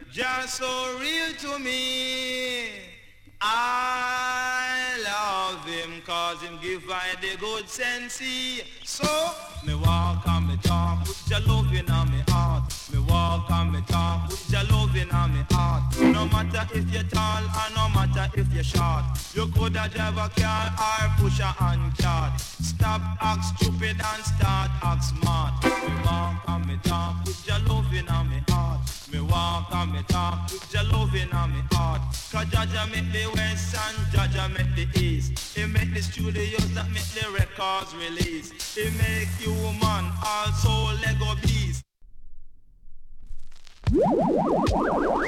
just so real to me. I love him cause him give I the good sense. So, me walk and me talk with your loving on me heart. Me walk and me talk with your loving on me heart. No matter if you're tall or no matter if you're short, you coulda drive a car or push a hand cart. Stop act stupid and start act smart. Me walk and me talk with your loving on me heart. Me walk and me talk with your loving on me heart. Cause Jaja make the west and Jaja make the east. He make the studios that make the records release. He make you man, also Lego beast.